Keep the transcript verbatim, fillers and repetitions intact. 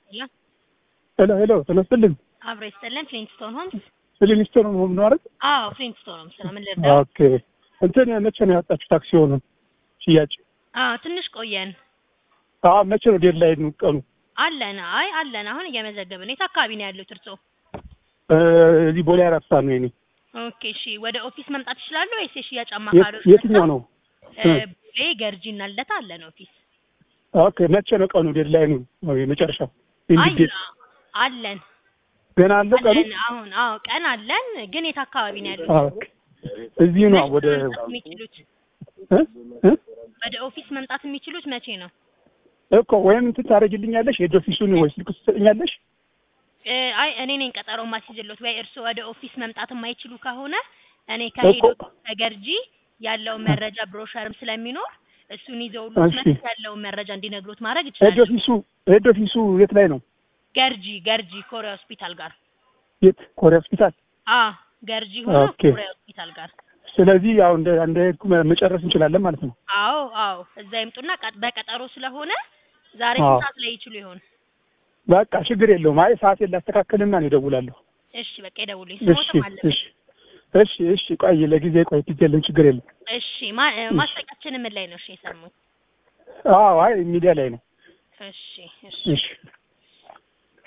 ሄሎ ሄሎ ሄሎ ተነስተልኝ አብሬ ይሰለን ፍሊንስቶን ሆምስ ፍሊንስቶን ሆም ነው አይደል? አዎ ፍሊንስቶን ሆምስ ነው። ምን ልርዳው? ኦኬ እንትን መቼ ነው ያወጣችሁ ታክሲውን ሽያጭ? አዎ ትንሽ ቆየን። አዎ መቼ ነው ዴድላይን ቀኑ? አለን አይ አለን አሁን እየመዘገብን የት አካባቢ ነው ያለው እርሶ? እዚህ ቦሌ አራብሳ ነው የኔ። ኦኬ እሺ ወደ ኦፊስ መምጣት ይችላሉ ወይስ የሽያጭ አማካሪዎች? የትኛው ነው? ቦሌ ገርጂና ልደታ አለን ኦፊስ። ኦኬ መቼ ነው ቀኑ ዴድላይኑ? ነው የመጨረሻው ኢንዲኬት አለን ገና አለው ቀኑ? አሁን አዎ ቀን አለን ግን የት አካባቢ ነው ያለው? ኦኬ እዚህ ነው ወደ የሚችሉት እ እ ወደ ኦፊስ መምጣት የሚችሉት መቼ ነው? እኮ ወይም እንትን ታደርጊልኛለሽ ሄድ ኦፊሱን ወይ ስልክ ትሰጥኛለሽ? አይ እኔ ነኝ ቀጠሮ ማስይዝልዎት ወይ እርሶ ወደ ኦፊስ መምጣት የማይችሉ ከሆነ እኔ ከሄዶ ከገርጂ ያለው መረጃ ብሮሸርም ስለሚኖር እሱን ይዘውልዎት መጥተው ያለው መረጃ እንዲነግሩት ማድረግ ይችላል። ሄድ ኦፊሱ ሄድ ኦፊሱ የት ላይ ነው? ገርጂ ገርጂ ኮሪያ ሆስፒታል ጋር። የት ኮሪያ ሆስፒታል? አዎ ገርጂ ሆኖ ኮሪያ ሆስፒታል ጋር። ስለዚህ ያው እንደ እንደ መጨረስ እንችላለን ማለት ነው። አዎ አዎ እዛ ይምጡና በቀጠሮ ስለሆነ ዛሬ ስንት ሰዓት ላይ ይችሉ ይሆን? በቃ ችግር የለውም። አይ ሰዓቴን ላስተካክልና ነው እደውላለሁ። እሺ በቃ ይደውሉኝ። ስሞትም አለ። እሺ እሺ እሺ ቆይ ለጊዜ ቆይ ትጀልን ችግር የለም። እሺ ማስጠቃችን ምን ላይ ነው እሺ የሰሙት? አዎ አይ ሚዲያ ላይ ነው። እሺ እሺ እሺ